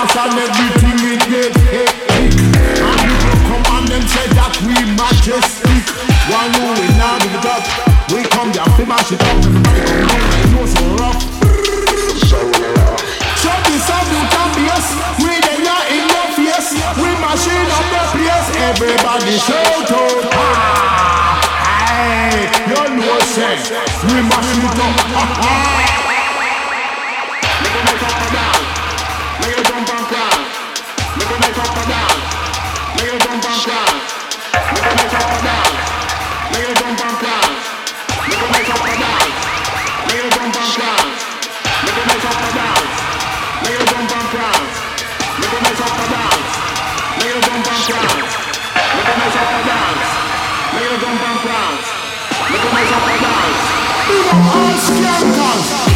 start and everything it get hectic. And people come and them say that we majestic. One who we now give it up. We come down, we mash it up. Everybody come down, they know so rough. So this a brutal bass. We they not in your face. We machine up the place. Everybody shout out. Hey, you know say we machine it up. Make it make up and down. Make it jump and cry. Make it make up and down. Make it jump and cry. Make it make up and down. Make it jump and cry. Make it make up and down. Make it jump and cry. Make it make up and down. Make it jump and cry. Make it make up and down. Make it jump and cry. Make it make up and down. Make it jump and cry. Make it make up and down. Big up all scankers.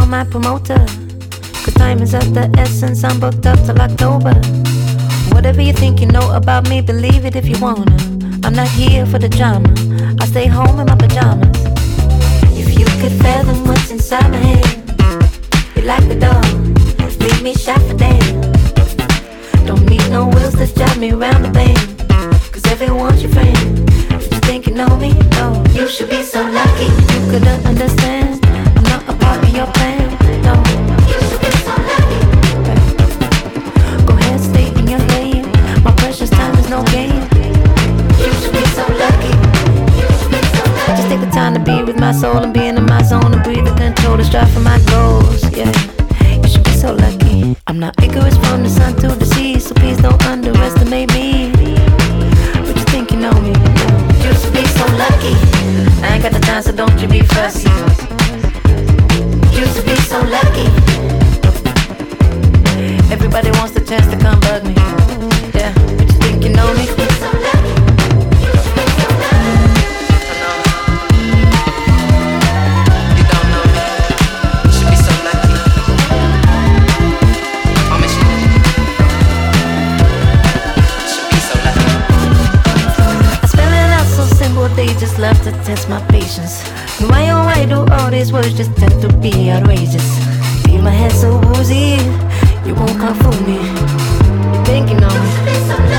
call my promoter. Cause time is of the essence, I'm booked up till October. Whatever you think you know about me, believe it if you wanna. I'm not here for the drama, I stay home in my pajamas. If you could fathom what's inside my head, you'd like the dog, leave me shot for damn. Don't need no wheels to drive me around the bend, cause everyone's your friend. If you think you know me, no, you should be so lucky. You couldn't understand, I'm not a part of your plan, no. You should be so lucky. Go ahead, stay in your lane, my precious time is no game. You should be so lucky. Just take the time to be with my soul and being in my zone and breathe and control the strive for my goals, yeah. You should be so lucky. I'm not Icarus from the sun to the sea, so please don't underestimate me. But you think you know me, no. You should be so lucky. I ain't got the time, so don't you be fussy. You should be so lucky. Everybody wants the chance to come bug me, yeah. But you think you know me? You should be so lucky. They just love to test my patience. Why do all these words just tend to be outrageous? Leave my head so woozy, you won't come fool me. You think you know me?